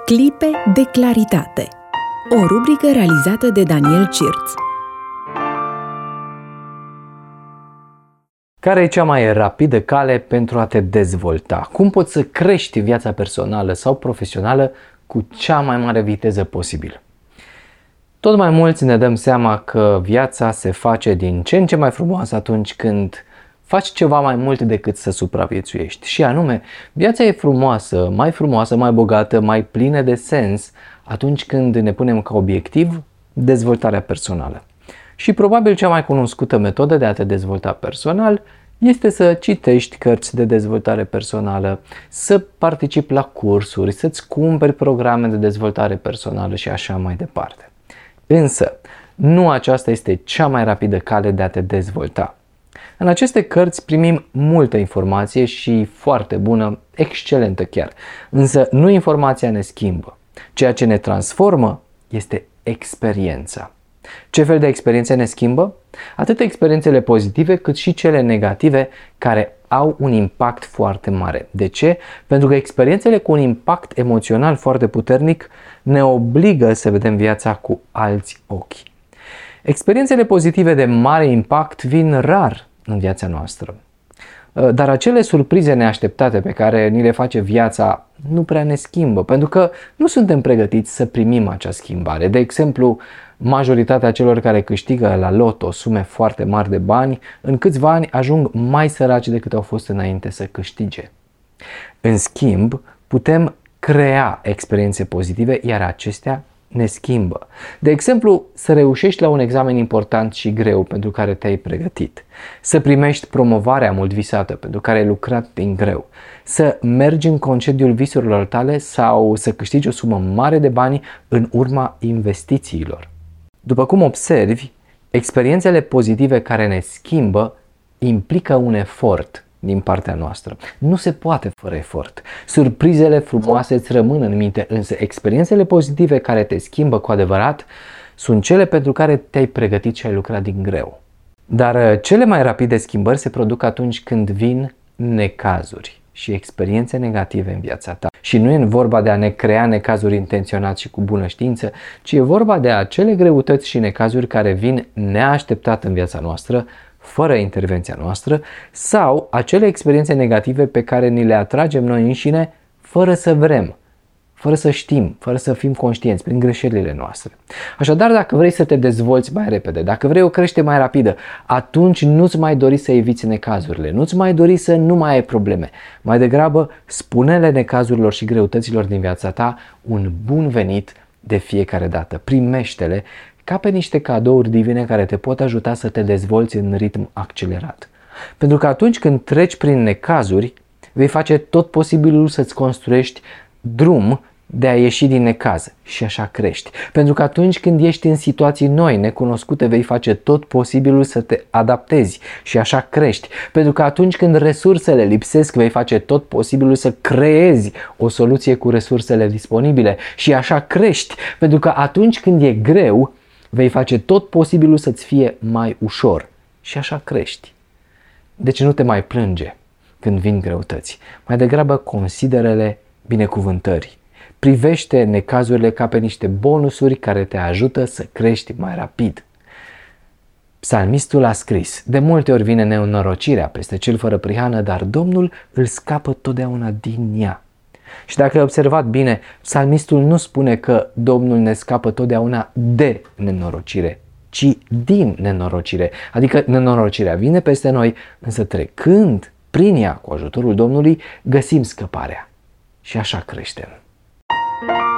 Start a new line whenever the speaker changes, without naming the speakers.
Clipe de claritate. O rubrică realizată de Daniel Cirț.
Care e cea mai rapidă cale pentru a te dezvolta? Cum poți să crești viața personală sau profesională cu cea mai mare viteză posibil? Tot mai mulți ne dăm seama că viața se face din ce în ce mai frumoasă atunci când faci ceva mai mult decât să supraviețuiești. Și anume, viața e frumoasă, mai bogată, mai plină de sens atunci când ne punem ca obiectiv dezvoltarea personală. Și probabil cea mai cunoscută metodă de a te dezvolta personal este să citești cărți de dezvoltare personală, să participi la cursuri, să-ți cumperi programe de dezvoltare personală și așa mai departe. Însă, nu aceasta este cea mai rapidă cale de a te dezvolta. În aceste cărți primim multă informație și foarte bună, excelentă chiar. Însă nu informația ne schimbă. Ceea ce ne transformă este experiența. Ce fel de experiențe ne schimbă? Atât experiențele pozitive cât și cele negative care au un impact foarte mare. De ce? Pentru că experiențele cu un impact emoțional foarte puternic ne obligă să vedem viața cu alți ochi. Experiențele pozitive de mare impact vin rar în viața noastră. Dar acele surprize neașteptate pe care ni le face viața nu prea ne schimbă, pentru că nu suntem pregătiți să primim acea schimbare. De exemplu, majoritatea celor care câștigă la loto sume foarte mari de bani, în câțiva ani ajung mai săraci decât au fost înainte să câștige. În schimb, putem crea experiențe pozitive, iar acestea ne schimbă. De exemplu, să reușești la un examen important și greu pentru care te-ai pregătit, să primești promovarea mult visată pentru care ai lucrat din greu, să mergi în concediul visurilor tale sau să câștigi o sumă mare de bani în urma investițiilor. După cum observi, experiențele pozitive care ne schimbă implică un efort din partea noastră. Nu se poate fără efort. Surprizele frumoase îți rămân în minte, însă experiențele pozitive care te schimbă cu adevărat sunt cele pentru care te-ai pregătit și ai lucrat din greu. Dar cele mai rapide schimbări se produc atunci când vin necazuri și experiențe negative în viața ta. Și nu e vorba de a ne crea necazuri intenționat și cu bună știință, ci e vorba de acele greutăți și necazuri care vin neașteptat în viața noastră, fără intervenția noastră, sau acele experiențe negative pe care ni le atragem noi înșine fără să vrem, fără să știm, fără să fim conștienți, prin greșelile noastre. Așadar, dacă vrei să te dezvolți mai repede, dacă vrei o creștere mai rapidă, atunci nu-ți mai dori să eviți necazurile, nu-ți mai dori să nu mai ai probleme. Mai degrabă, spune-le necazurilor și greutăților din viața ta un bun venit de fiecare dată. Primește-le ca pe niște cadouri divine care te pot ajuta să te dezvolți în ritm accelerat. Pentru că atunci când treci prin necazuri, vei face tot posibilul să-ți construiești drum de a ieși din necaz și așa crești. Pentru că atunci când ești în situații noi, necunoscute, vei face tot posibilul să te adaptezi și așa crești. Pentru că atunci când resursele lipsesc, vei face tot posibilul să creezi o soluție cu resursele disponibile și așa crești. Pentru că atunci când e greu, vei face tot posibilul să-ți fie mai ușor și așa crești. Deci nu te mai plânge când vin greutăți. Mai degrabă consideră-le binecuvântări. Privește necazurile ca pe niște bonusuri care te ajută să crești mai rapid. Psalmistul a scris: de multe ori vine neînnorocirea peste cel fără prihană, dar Domnul îl scapă totdeauna din ea. Și dacă ai observat bine, psalmistul nu spune că Domnul ne scapă totdeauna de nenorocire, ci din nenorocire. Adică nenorocirea vine peste noi, însă trecând prin ea cu ajutorul Domnului, găsim scăparea. Și așa creștem.